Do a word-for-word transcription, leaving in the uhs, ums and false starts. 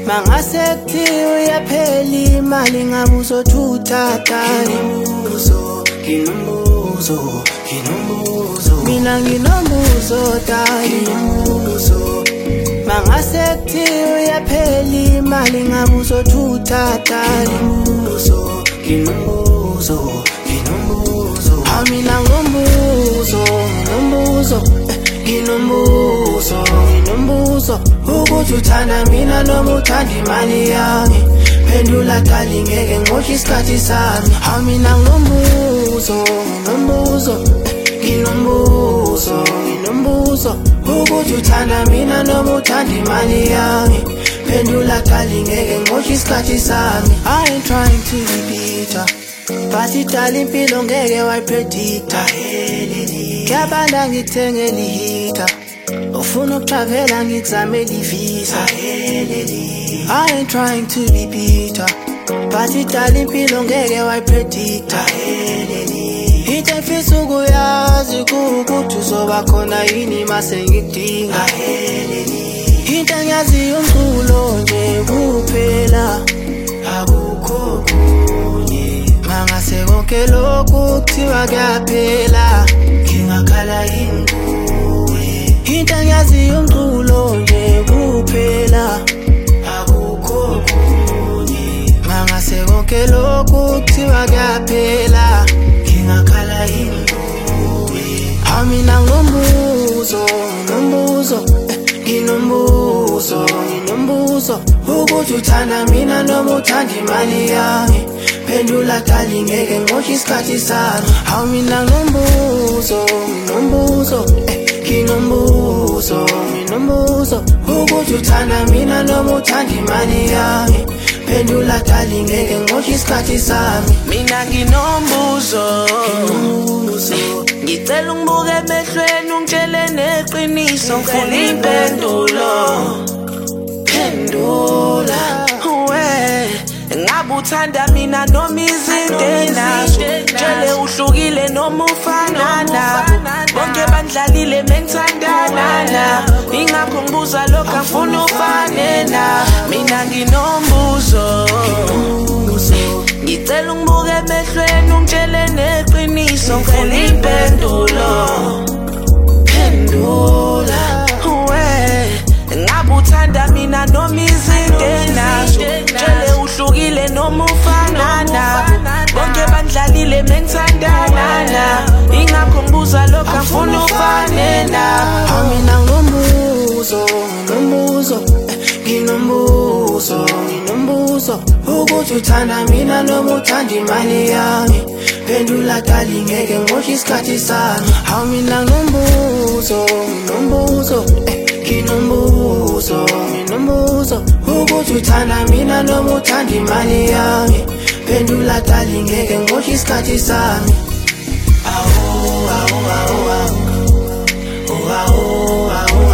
mangase kuthiwa uyaphela imali ngabe uzothutha dali. Nginombuzo, nginombuzo, nginombuzo. Mina nginombuzo dali. Nginombuzo. Mangase kuthiwa uyaphela imali ngabe uzothutha dali. Nginombuzo, nginombuzo, nginombuzo. Mina ngombuzo, ngombuzo, nginombuzo, nginombuzo. Ukuthi uthanda mina noma uthanda imali yami. Phendula dali ngeke ngoshe isikhathi sami. Mina ngombuzo, ngombuzo, nginombuzo, nginombuzo. Ukuthi uthanda mina noma uthanda imali yami. Phendula dali ngeke ngoshe isikhathi sami. I ain't trying to be bitter, but idala impilo ngeke wayipredicta. Ngiyabanda ngithengela ihita, ufuna ukutravela ngikuzamela ivisa. I ain't trying to be bitter, but idala impilo ngeke wayipredicta. Into engifisa ukuyazi kuwukuthi uzoba khona yini mase ngikudinga. Into engiyaziyo umculo nje kuphela, akukho kunye. Mangase konke lokhu kuthiwa kuyaphela, ngingakhala yini kuwe. Into engiyaziyo umculo nje kuphela, akukho kunye. mangase konke lokhu kuthiwa kuyaphela, ngingakhala yini kuwe. Mina ngombuzo, ngombuzo, nginombuzo, nginombuzo. Ukuthi uthanda mina noma uthanda imali yami. Phendula dali ngeke ngoshe isikhathi sami. Mina ngombuzo, nginombuzo, nginombuzo, nginombuzo. Ukuthi uthanda mina noma uthanda imali yami. Phendula dali ngeke ngoshe isikhathi sami. Mina nginombuzo, Nginombuzo. ngicela ungibuke emehlweni ungitshele neqiniso. Ngifuna impendulo, Phendula, we ngabe uthanda mina noma izinto enazo. Tshele uhlukile noma ufana nabo, bonke bandlalile mengithandana nabo. Ingakho ngibuza lokho angifuna ufane nabo. Mina nginombuzo, ngicela ungibuke emehlweni ungitshele neqiniso. Ngifuna impendulo, phendula, we ngabe uthanda mina noma izinto enazo. Tshele uhlukile noma ufana nabo, bonke bandlalile mengithandana nabo. Ingakho ngibuza lokho angifuna ufane nabo. Mina ngombuzo, ngombuzo, nginombuzo, nginombuzo. Ukuthi uthanda mina noma uthanda imali yami. Phendula dali ngeke ngoshe isikhathi sami. Mina ngombuzo, ngombuzo, nginombuzo, nginombuzo. Ukuthi uthanda mina noma uthanda imali yami. Phendula dali ngeke ngoshe isikhathi sami. Awu, awu, awu, awu. Awu, awu, awu.